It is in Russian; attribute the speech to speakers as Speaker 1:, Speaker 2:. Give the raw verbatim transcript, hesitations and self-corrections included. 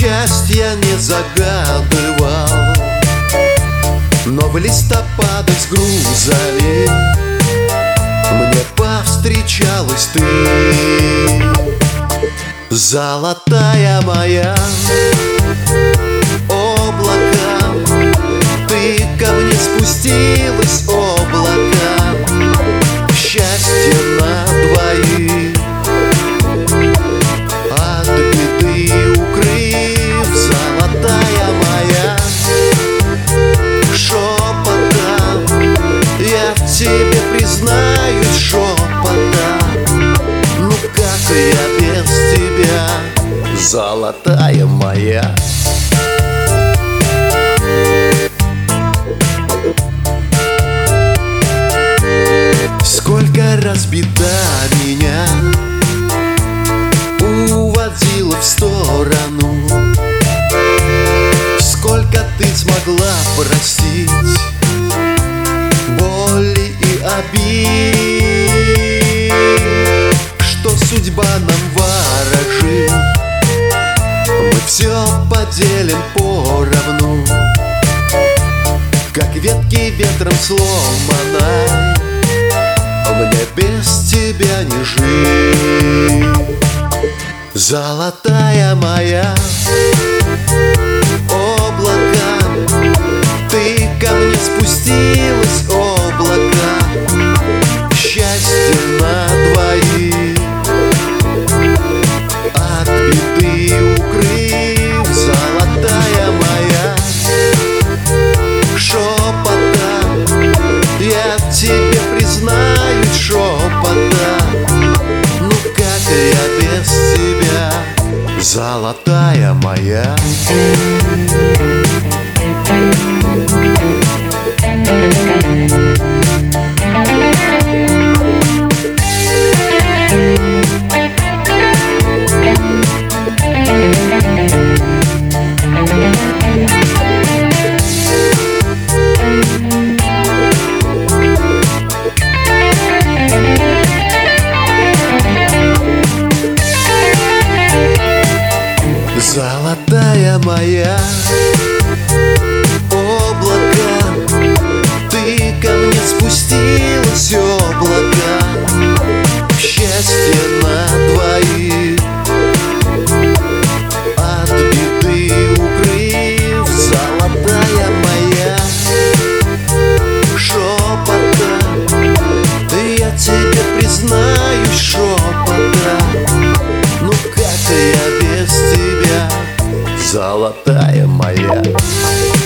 Speaker 1: Счастья не загадывал, но в листопадах с грузовик мне повстречалась ты. Золотая моя, облака, ты ко мне спустилась, облака, счастье на двоих, от беды укрыв. Золотая моя, шепотом я в тебе признаюсь, шепотом. Ну как я без тебя, золотая моя? Сколько раз беда меня уводила в сторону, сколько ты смогла простить боли и обид, что судьба нам ворожит. Мы все поделим поровну, как ветки ветром сломанной. Мне без тебя не жить. Золотая моя, облака, ты ко мне спустилась, облака, счастье на двоих, от беды укрыв. Золотая моя, шепотом я в тебе признаюсь, шепотом. Ну как я без тебя, золотая моя? Золотая моя, облака, ты ко мне спустилась, облака, счастье на двоих, от беды укрыв. Золотая моя, шепотом я тебе признаюсь, шепотом. Ну как я без тебя, золотая моя?